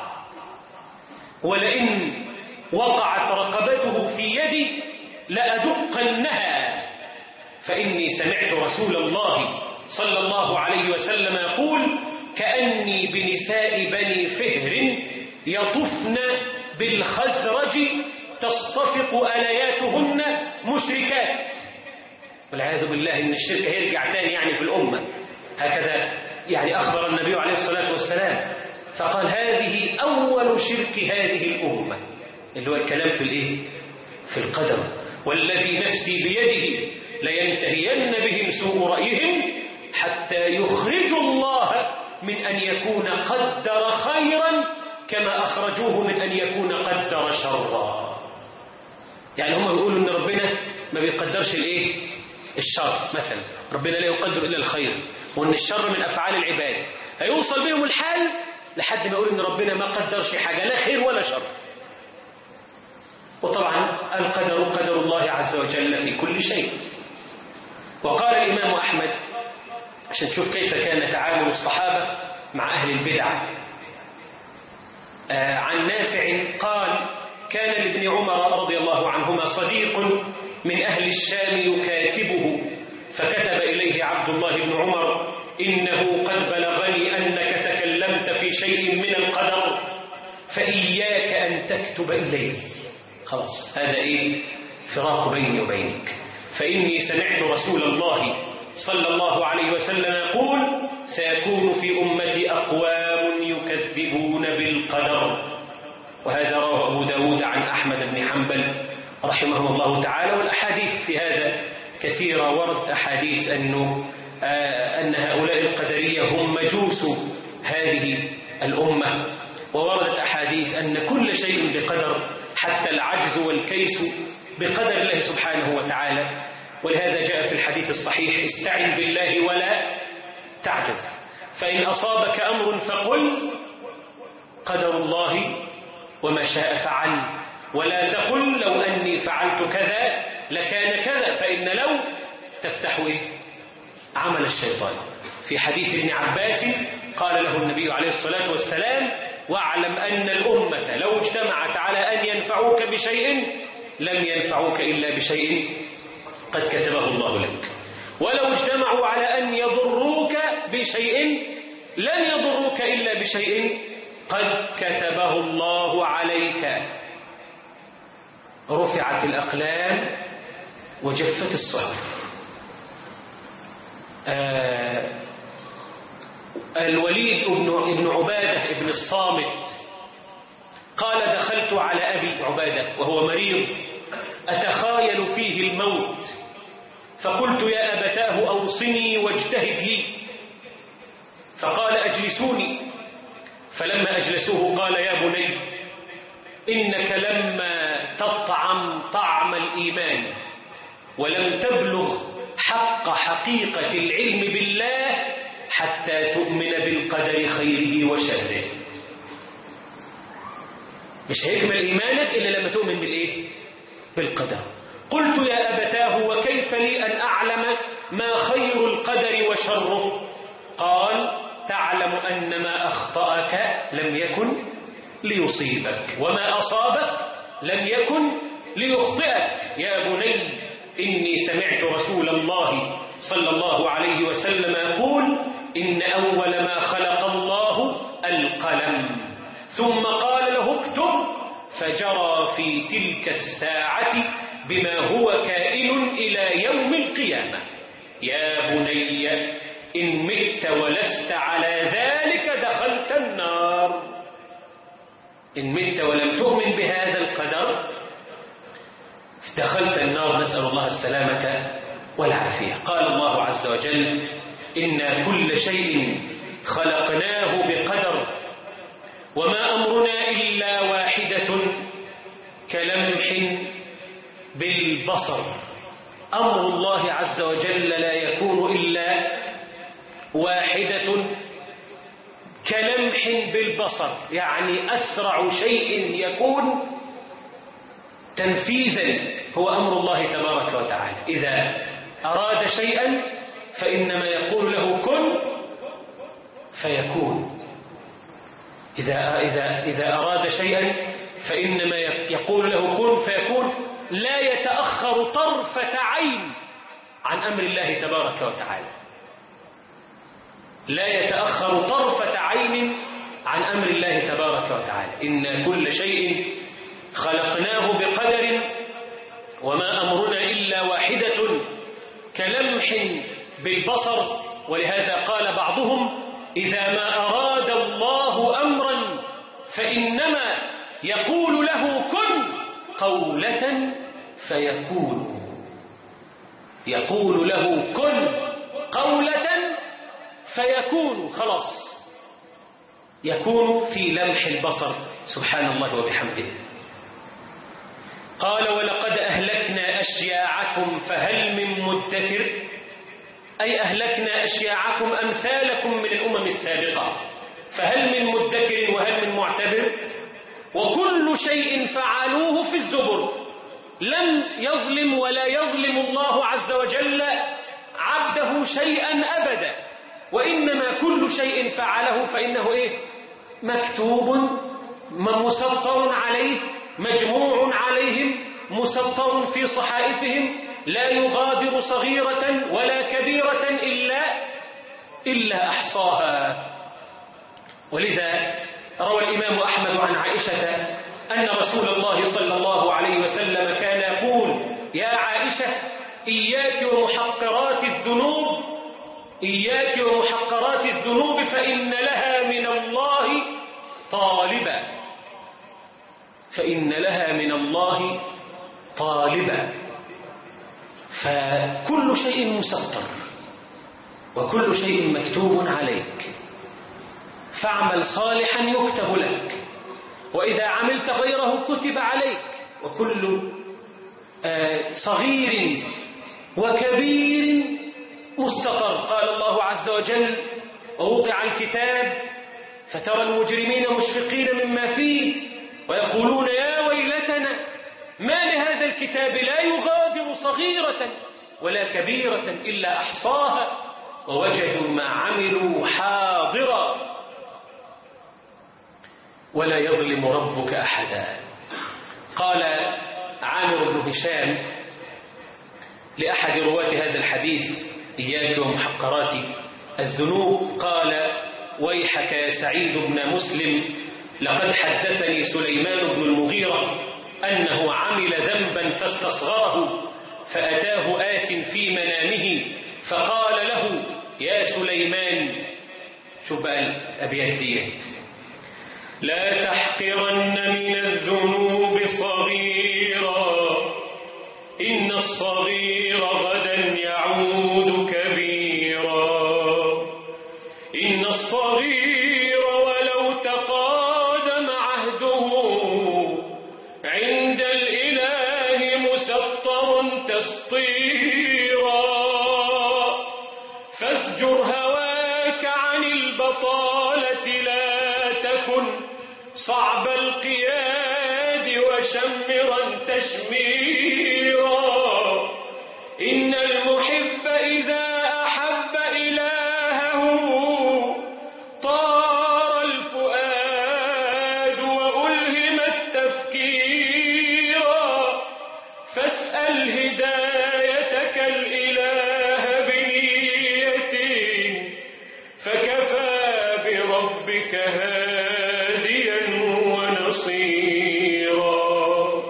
S1: ولئن وقعت رقبته في يدي لأدقنها، فإني سمعت رسول الله صلى الله عليه وسلم يقول كأني بنساء بني فهر يطفن بالخزرج تصطفق ألياتهن مشركات. والعياذ بالله إن الشرك هيرجع تاني يعني في الأمة، هكذا يعني أخبر النبي عليه الصلاة والسلام. فقال هذه أول شرك هذه الأمة، اللي هو الكلام في الإيه؟ في القدر. والذي نفسي بيده لينتهين بهم سوء رأيهم حتى يخرجوا الله من أن يكون قدر خيرا كما أخرجوه من أن يكون قدر شرا. يعني هم بيقولوا أن ربنا ما بيقدرش الإيه؟ الشر مثلا، ربنا لا يقدر إلا الخير، وأن الشر من أفعال العباد. هيوصل بهم الحال لحد ما يقول أن ربنا ما قدرش حاجة، لا خير ولا شر. وطبعا القدر قدر الله عز وجل في كل شيء. وقال الإمام أحمد عشان تشوف كيف كان تعامل الصحابة مع أهل البدع، عن نافع قال كان لابن عمر رضي الله عنهما صديق من أهل الشام يكاتبه، فكتب إليه عبد الله بن عمر إنه قد بلغني أنك تكلمت في شيء من القدر فإياك أن تكتب إليه. خلاص هذا إيه؟ فراق بيني وبينك، فإني سمعت رسول الله صلى الله عليه وسلم يقول سيكون في أمتي أقوام يكذبون بالقدر. وهذا رواه أبو داود عن أحمد بن حنبل رحمه الله تعالى. والأحاديث في هذا كثيرة، ورد أحاديث أن هؤلاء القدرية هم مجوس هذه الأمة، ووردت أحاديث أن كل شيء بقدر، حتى العجز والكيس بقدر الله سبحانه وتعالى. ولهذا جاء في الحديث الصحيح استعن بالله ولا تعجز، فإن أصابك أمر فقل قدر الله وما شاء فعل، ولا تقل لو أني فعلت كذا لكان كذا، فإن لو تفتح عمل الشيطان. في حديث ابن عباس قال له النبي عليه الصلاة والسلام واعلم أن الأمة لو اجتمعت على أن ينفعوك بشيء لم ينفعوك إلا بشيء قد كتبه الله لك، ولو اجتمعوا على أن يضروك بشيء لن يضروك إلا بشيء قد كتبه الله عليك. رفعت الأقلام وجفت الصحف. الوليد بن عبادة بن الصامت قال دخلت على أبي عبادة وهو مريض أتخايل فيه الموت، فقلت يا أبتاه أوصني واجتهد لي، فقال أجلسوني، فلما أجلسوه قال يا بني إنك لما تطعم طعم الإيمان ولم تبلغ حقيقة العلم بالله حتى تؤمن بالقدر خيره وشره. مش هيكمل إيمانك إلا لما تؤمن بالإيه؟ بالقدر. قلت يا أبتاه وكيف لي أن أعلم ما خير القدر وشره؟ قال تعلم أن ما أخطأك لم يكن ليصيبك وما أصابك لم يكن ليخطئك. يا بني إني سمعت رسول الله صلى الله عليه وسلم يقول إن أول ما خلق الله القلم، ثم قال له اكتب، فجرى في تلك الساعة بما هو كائن إلى يوم القيامة. يا بني إن مت ولست على ذلك دخلت النار. إن مت ولم تؤمن بهذا القدر دخلت النار، نسأل الله السلامة والعافية. قال الله عز وجل إن كل شيء خلقناه بقدر وما أمرنا إلا واحدة كلمح بالبصر. أمر الله عز وجل لا يكون إلا واحدة كلمح بالبصر، يعني أسرع شيء يكون تنفيذا هو أمر الله تبارك وتعالى. إذا أراد شيئا فإنما يقول له كن فيكون. إذا أراد شيئا فإنما يقول له كن فيكون، لا يتأخر طرفة عين عن أمر الله تبارك وتعالى، لا يتأخر طرفة عين عن أمر الله تبارك وتعالى. إن كل شيء خلقناه بقدر وما أمرنا إلا واحدة كلمح بالبصر. ولهذا قال بعضهم إذا ما أراد الله أمرا فإنما يقول له كن قولة فيكون. يقول له كن قولة فيكون، خلاص يكون في لمح البصر سبحان الله وبحمده. قال ولقد أهلكنا أشياعكم فهل من مدكر، أي أهلكنا أشياعكم أمثالكم من الأمم السابقة، فهل من مدكر وهل من معتبر. وكل شيء فعلوه في الزبر، لم يظلم ولا يظلم الله عز وجل عبده شيئا أبدا، وإنما كل شيء فعله فإنه مكتوب مسطر عليه، مجموع عليهم، مسطر في صحائفهم، لا يغادر صغيرة ولا كبيرة إلا أحصاها. ولذا روى الإمام أحمد عن عائشة أن رسول الله صلى الله عليه وسلم كان يقول يا عائشة إياك ومحقرات الذنوب، إياك ومحقرات الذنوب فإن لها من الله طالبا، فإن لها من الله طالبا. فكل شيء مسطر وكل شيء مكتوب عليك، فاعمل صالحا يكتب لك، وإذا عملت غيره كتب عليك، وكل صغير وكبير مستقر. قال الله عز وجل ووضع الكتاب فترى المجرمين مشفقين مما فيه ويقولون يا ويلتنا ما لهذا الكتاب لا يغادر صغيرة ولا كبيرة إلا أحصاها ووجدوا ما عملوا حاضرا ولا يظلم ربك أحدا. قال عامر بن هشام لأحد رواة هذا الحديث إياك ومحقرات الذنوب، قال ويحك يا سعيد بن مسلم لقد حدثني سليمان بن المغيرة أنه عمل ذنبا فاستصغره، فأتاه آت في منامه فقال له يا سليمان، شوف بقى الأبيات ديت، لا تحقرن من الذنوب صغيرا إن الصغير غدا يعود البطالة لا تكن صعب القياد وشمرا تشميرا. إن المحب إذا أحب إلهه طار الفؤاد وألهم التفكيرا. فاسأل هدايتك الإله بنية فكفى بربك هاديا ونصيرا.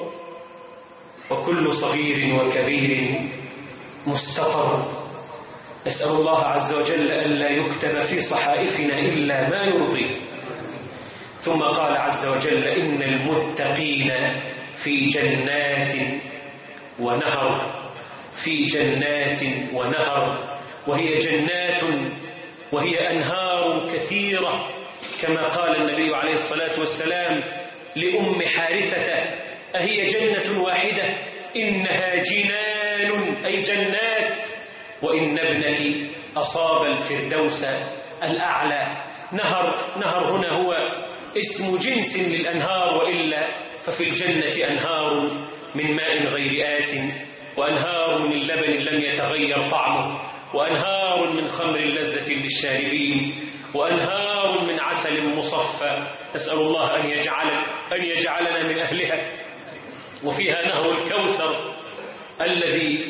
S1: وكل صغير وكبير مستطر. نسأل الله عز وجل ألا يكتب في صحائفنا إلا ما يرضيه. ثم قال عز وجل إن المتقين في جنات ونهر. في جنات ونهر، وهي جنات وهي أنهار كثيرة، كما قال النبي عليه الصلاة والسلام لأم حارثة أهي جنة واحدة؟ إنها جنان أي جنات، وإن ابنك أصاب الفردوس الأعلى. نهر هنا هو اسم جنس للأنهار، وإلا ففي الجنة أنهار من ماء غير آس، وأنهار من لبن لم يتغير طعمه، وأنهار من خمر لذة للشاربين، وأنهار من عسل مصفى. نسأل الله أن يجعلنا من أهلها. وفيها نهر الكوثر الذي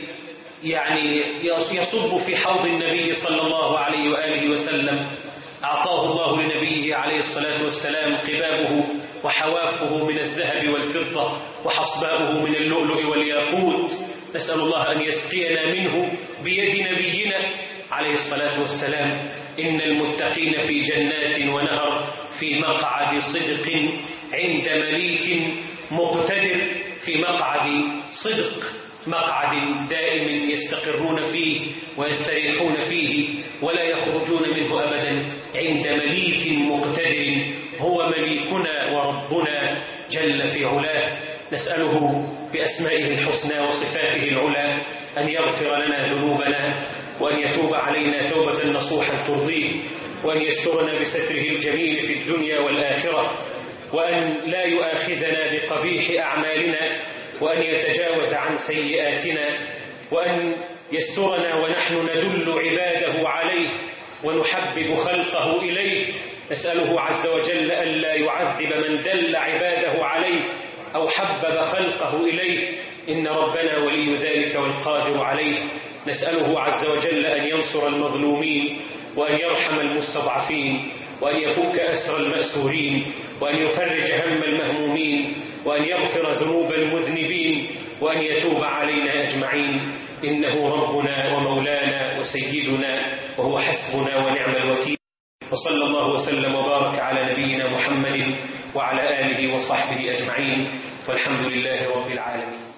S1: يصب في حوض النبي صلى الله عليه وآله وسلم. أعطاه الله لنبيه عليه الصلاة والسلام قبابه وحوافه من الذهب والفضة وحصباؤه من اللؤلؤ والياقوت. نسأل الله أن يسقينا منه بيد نبينا عليه الصلاة والسلام. إن المتقين في جنات ونهر في مقعد صدق عند مليك مقتدر. في مقعد صدق، مقعد دائم يستقرون فيه ويستريحون فيه ولا يخرجون منه أبدا، عند مليك مقتدر هو مليكنا وربنا جل في علاه. نسأله بأسمائه الحسنى وصفاته العلى أن يغفر لنا ذنوبنا، وأن يتوب علينا توبة نصوحا ترضيه، وأن يسترنا بستره الجميل في الدنيا والآخرة، وأن لا يؤاخذنا بقبيح أعمالنا، وأن يتجاوز عن سيئاتنا، وأن يسترنا ونحن ندل عباده عليه ونحبب خلقه إليه. نسأله عز وجل ألا يعذب من دل عباده عليه أو حبب خلقه إليه، إن ربنا ولي ذلك والقادر عليه. نسأله عز وجل أن ينصر المظلومين، وأن يرحم المستضعفين، وأن يفك أسر المأسورين، وأن يفرج هم المهمومين، وأن يغفر ذنوب المذنبين، وأن يتوب علينا أجمعين. إنه ربنا ومولانا وسيدنا، وهو حسبنا ونعم الوكيل. وصلى الله وسلم وبارك على نبينا محمد وعلى آله وصحبه أجمعين، والحمد لله رب العالمين.